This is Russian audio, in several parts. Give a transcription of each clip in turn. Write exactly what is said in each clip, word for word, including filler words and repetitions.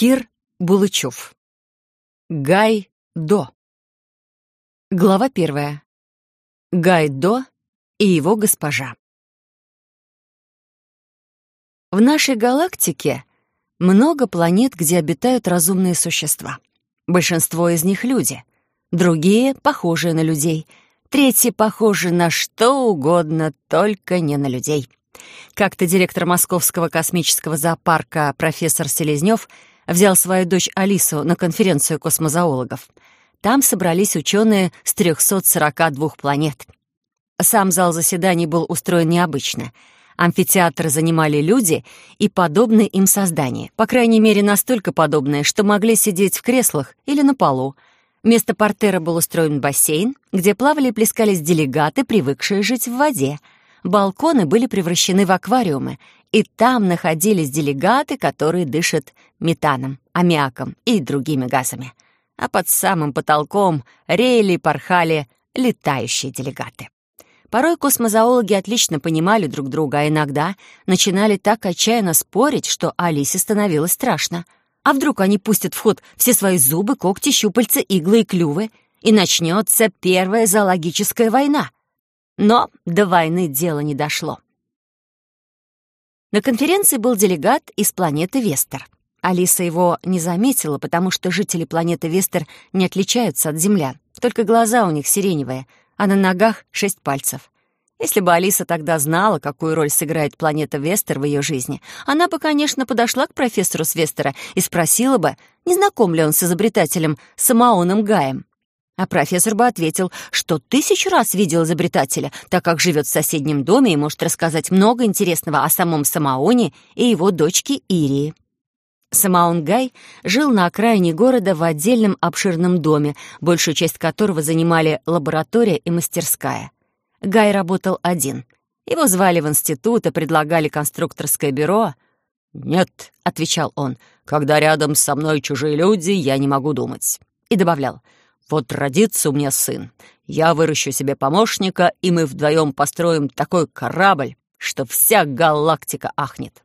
Кир Булычев. Гай До. Глава первая. Гай До и его госпожа. В нашей галактике много планет, где обитают разумные существа. Большинство из них — люди. Другие — похожие на людей. Третьи — похожи на что угодно, только не на людей. Как-то директор Московского космического зоопарка профессор Селезнёв взял свою дочь Алису на конференцию космозоологов. Там собрались ученые с трёхсот сорока двух планет. Сам зал заседаний был устроен необычно. Амфитеатр занимали люди и подобные им создания, по крайней мере, настолько подобные, что могли сидеть в креслах или на полу. Вместо портера был устроен бассейн, где плавали и плескались делегаты, привыкшие жить в воде. Балконы были превращены в аквариумы, и там находились делегаты, которые дышат метаном, аммиаком и другими газами. А под самым потолком реяли и порхали летающие делегаты. Порой космозоологи отлично понимали друг друга, а иногда начинали так отчаянно спорить, что Алисе становилось страшно. А вдруг они пустят в ход все свои зубы, когти, щупальца, иглы и клювы, и начнется первая зоологическая война? Но до войны дело не дошло. На конференции был делегат из планеты Вестер. Алиса его не заметила, потому что жители планеты Вестер не отличаются от землян. Только глаза у них сиреневые, а на ногах шесть пальцев. Если бы Алиса тогда знала, какую роль сыграет планета Вестер в ее жизни, она бы, конечно, подошла к профессору с Вестера и спросила бы, не знаком ли он с изобретателем Самаоном Гаем. А профессор бы ответил, что тысячу раз видел изобретателя, так как живет в соседнем доме и может рассказать много интересного о самом Самаоне и его дочке Ирии. Самаон Гай жил на окраине города в отдельном обширном доме, большую часть которого занимали лаборатория и мастерская. Гай работал один. Его звали в институт и предлагали конструкторское бюро. «Нет», — отвечал он, — «когда рядом со мной чужие люди, я не могу думать». И добавлял: «Вот родится у меня сын, я выращу себе помощника, и мы вдвоем построим такой корабль, что вся галактика ахнет».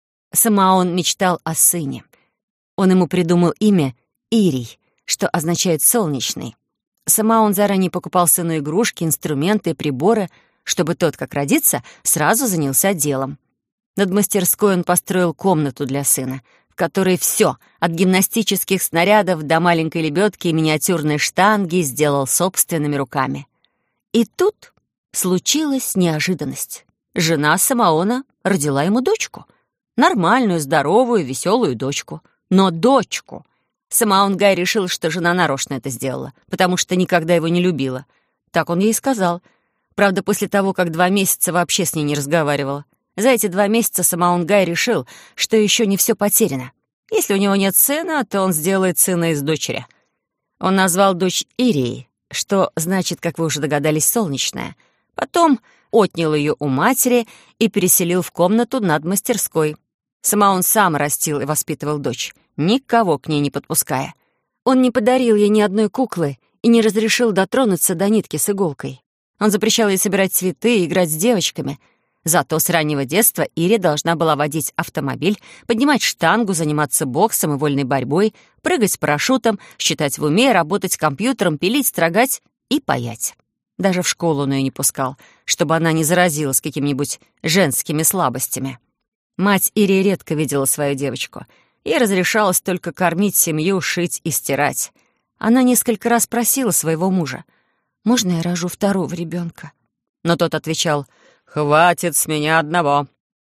Самаон мечтал о сыне. Он ему придумал имя Ирий, что означает «солнечный». Самаон заранее покупал сыну игрушки, инструменты и приборы, чтобы тот, как родится, сразу занялся делом. Над мастерской он построил комнату для сына, в которой все, от гимнастических снарядов до маленькой лебедки и миниатюрной штанги, сделал собственными руками. И тут случилась неожиданность. Жена Самаона родила ему дочку. Нормальную, здоровую, веселую дочку. Но дочку! Самаон Гай решил, что жена нарочно это сделала, потому что никогда его не любила. Так он ей и сказал. Правда, после того, как два месяца вообще с ней не разговаривала. За эти два месяца Самаон Гай решил, что еще не все потеряно. Если у него нет сына, то он сделает сына из дочери. Он назвал дочь Ирией, что значит, как вы уже догадались, солнечная. Потом отнял ее у матери и переселил в комнату над мастерской. Самаон сам растил и воспитывал дочь, никого к ней не подпуская. Он не подарил ей ни одной куклы и не разрешил дотронуться до нитки с иголкой. Он запрещал ей собирать цветы и играть с девочками. Зато с раннего детства Ири должна была водить автомобиль, поднимать штангу, заниматься боксом и вольной борьбой, прыгать с парашютом, считать в уме, работать компьютером, пилить, строгать и паять. Даже в школу он ее не пускал, чтобы она не заразилась какими-нибудь женскими слабостями. Мать Ири редко видела свою девочку. Ей разрешалось только кормить семью, шить и стирать. Она несколько раз просила своего мужа: «Можно я рожу второго ребенка?» Но тот отвечал: «Хватит с меня одного».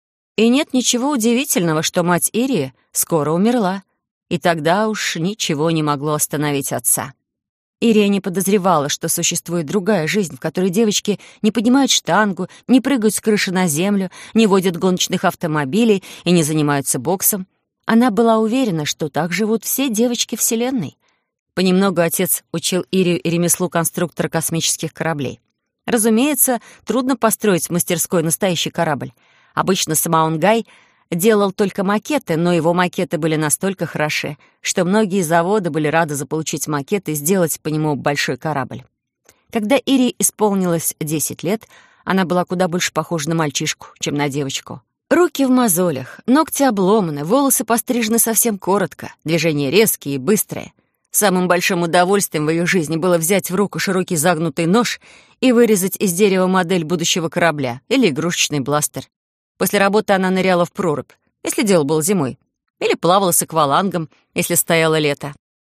И нет ничего удивительного, что мать Ирии скоро умерла. И тогда уж ничего не могло остановить отца. Ирия не подозревала, что существует другая жизнь, в которой девочки не поднимают штангу, не прыгают с крыши на землю, не водят гоночных автомобилей и не занимаются боксом. Она была уверена, что так живут все девочки Вселенной. Понемногу отец учил Ирию и ремеслу конструктора космических кораблей. Разумеется, трудно построить в мастерской настоящий корабль. Обычно Самаон Гай делал только макеты, но его макеты были настолько хороши, что многие заводы были рады заполучить макет и сделать по нему большой корабль. Когда Ирии исполнилось десять лет, она была куда больше похожа на мальчишку, чем на девочку. Руки в мозолях, ногти обломаны, волосы пострижены совсем коротко, движения резкие и быстрые. Самым большим удовольствием в ее жизни было взять в руку широкий загнутый нож и вырезать из дерева модель будущего корабля или игрушечный бластер. После работы она ныряла в прорубь, если дело было зимой, или плавала с аквалангом, если стояло лето.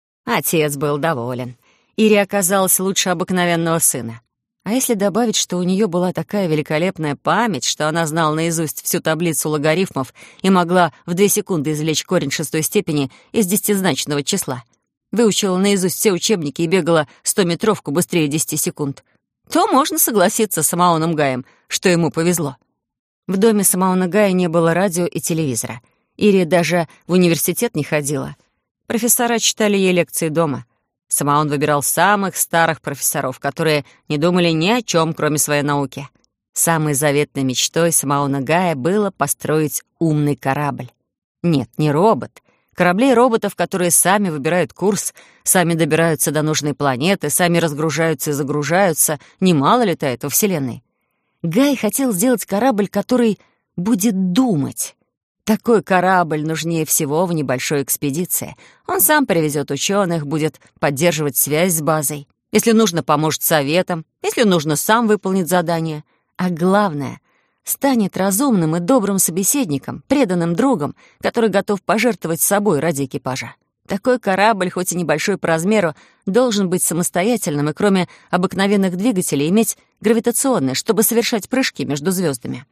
Отец был доволен. Ири оказалась лучше обыкновенного сына. А если добавить, что у нее была такая великолепная память, что она знала наизусть всю таблицу логарифмов и могла в две секунды извлечь корень шестой степени из десятизначного числа, выучила наизусть все учебники и бегала стометровку быстрее десяти секунд, то можно согласиться с Самаоном Гаем, что ему повезло. В доме Самаона Гая не было радио и телевизора. Ири даже в университет не ходила. Профессора читали ей лекции дома. Самаон выбирал самых старых профессоров, которые не думали ни о чем, кроме своей науки. Самой заветной мечтой Самаона Гая было построить умный корабль. Нет, не робот. Кораблей и роботов, которые сами выбирают курс, сами добираются до нужной планеты, сами разгружаются и загружаются, немало летает во Вселенной. Гай хотел сделать корабль, который будет думать. Такой корабль нужнее всего в небольшой экспедиции. Он сам привезет ученых, будет поддерживать связь с базой. Если нужно, поможет советам. Если нужно, сам выполнит задание. А главное, станет разумным и добрым собеседником, преданным другом, который готов пожертвовать собой ради экипажа. Такой корабль, хоть и небольшой по размеру, должен быть самостоятельным и, кроме обыкновенных двигателей, иметь гравитационные, чтобы совершать прыжки между звездами.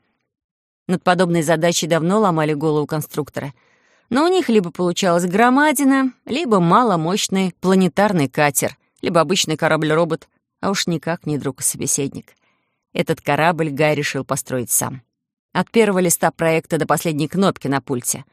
Над подобной задачей давно ломали голову конструкторы. Но у них либо получалась громадина, либо маломощный планетарный катер, либо обычный корабль-робот, а уж никак не друг и собеседник. Этот корабль Гай решил построить сам. От первого листа проекта до последней кнопки на пульте.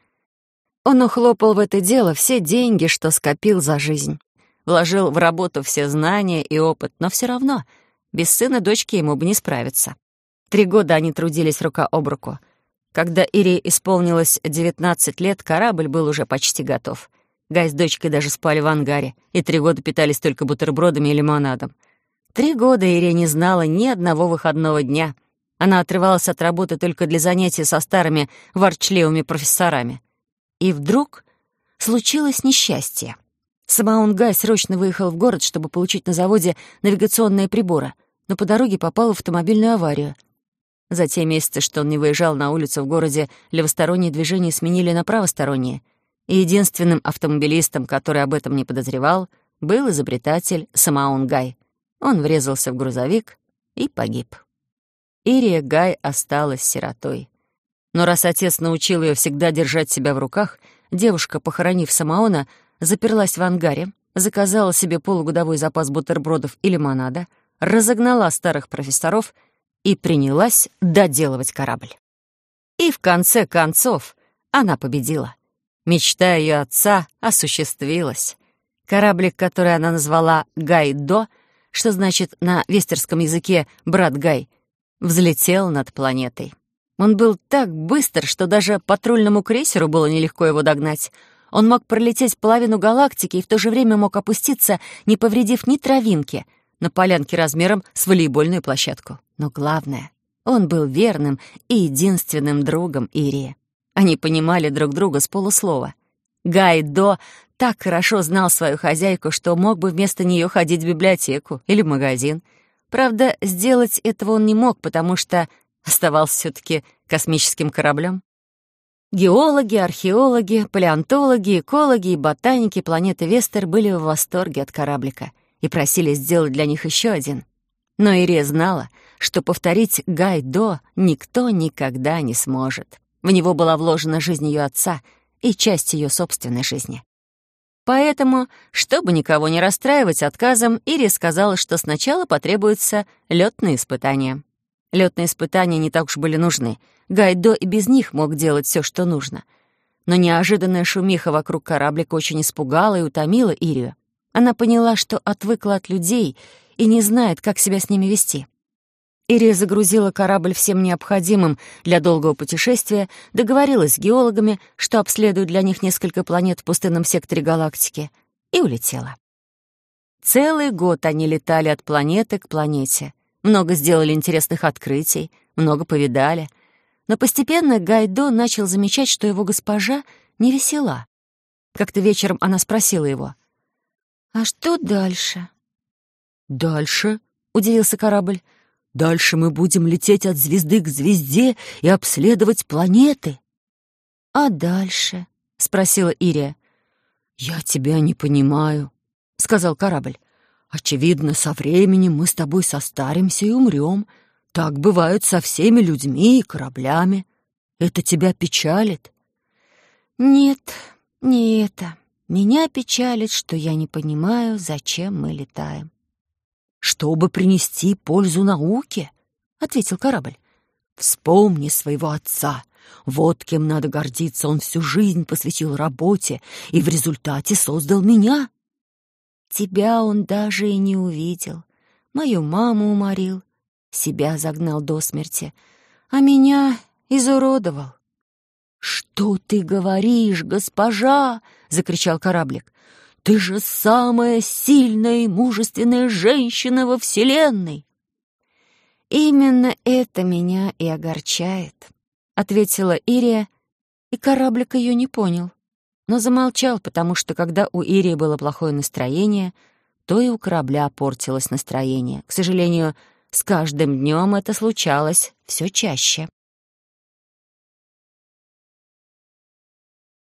Он ухлопал в это дело все деньги, что скопил за жизнь. Вложил в работу все знания и опыт, но все равно без сына дочки ему бы не справиться. Три года они трудились рука об руку. Когда Ире исполнилось девятнадцать лет, корабль был уже почти готов. Гай с дочкой даже спали в ангаре, и три года питались только бутербродами и лимонадом. Три года Ире не знала ни одного выходного дня. Она отрывалась от работы только для занятий со старыми ворчливыми профессорами. И вдруг случилось несчастье. Самаон Гай срочно выехал в город, чтобы получить на заводе навигационные приборы, но по дороге попал в автомобильную аварию. За те месяцы, что он не выезжал на улицу в городе, левосторонние движения сменили на правосторонние, и единственным автомобилистом, который об этом не подозревал, был изобретатель Самаон Гай. Он врезался в грузовик и погиб. Ирия Гай осталась сиротой. Но раз отец научил ее всегда держать себя в руках, девушка, похоронив Самаона, заперлась в ангаре, заказала себе полугодовой запас бутербродов и лимонада, разогнала старых профессоров и принялась доделывать корабль. И в конце концов она победила. Мечта ее отца осуществилась. Кораблик, который она назвала «Гай-До», что значит на вестерском языке «брат Гай», взлетел над планетой. Он был так быстр, что даже патрульному крейсеру было нелегко его догнать. Он мог пролететь половину галактики и в то же время мог опуститься, не повредив ни травинки, на полянке размером с волейбольную площадку. Но главное, он был верным и единственным другом Ирии. Они понимали друг друга с полуслова. Гай-До так хорошо знал свою хозяйку, что мог бы вместо нее ходить в библиотеку или в магазин. Правда, сделать этого он не мог, потому что оставался все-таки космическим кораблем. Геологи, археологи, палеонтологи, экологи и ботаники планеты Вестер были в восторге от кораблика и просили сделать для них еще один. Но Ирия знала, что повторить Гай-До никто никогда не сможет. В него была вложена жизнь ее отца и часть ее собственной жизни. Поэтому, чтобы никого не расстраивать отказом, Ирия сказала, что сначала потребуются лётные испытания. Лётные испытания не так уж были нужны. Гай-До и без них мог делать все, что нужно. Но неожиданная шумиха вокруг кораблика очень испугала и утомила Ирию. Она поняла, что отвыкла от людей и не знает, как себя с ними вести. Ирия загрузила корабль всем необходимым для долгого путешествия, договорилась с геологами, что обследуют для них несколько планет в пустынном секторе галактики, и улетела. Целый год они летали от планеты к планете. Много сделали интересных открытий, много повидали. Но постепенно Гайдо начал замечать, что его госпожа не весела. Как-то вечером она спросила его: «А что дальше?» «Дальше?» — удивился корабль. «Дальше мы будем лететь от звезды к звезде и обследовать планеты». «А дальше?» — спросила Ирия. «Я тебя не понимаю», — сказал корабль. «Очевидно, со временем мы с тобой состаримся и умрем. Так бывает со всеми людьми и кораблями. Это тебя печалит?» «Нет, не это. Меня печалит, что я не понимаю, зачем мы летаем». «Чтобы принести пользу науке», — ответил корабль. «Вспомни своего отца. Вот кем надо гордиться. Он всю жизнь посвятил работе и в результате создал меня». «Тебя он даже и не увидел. Мою маму уморил, себя загнал до смерти, а меня изуродовал». «Что ты говоришь, госпожа?» — закричал кораблик. «Ты же самая сильная и мужественная женщина во Вселенной!» «Именно это меня и огорчает», — ответила Ирия, и кораблик ее не понял, но замолчал, потому что, когда у Ирии было плохое настроение, то и у корабля портилось настроение. К сожалению, с каждым днем это случалось все чаще.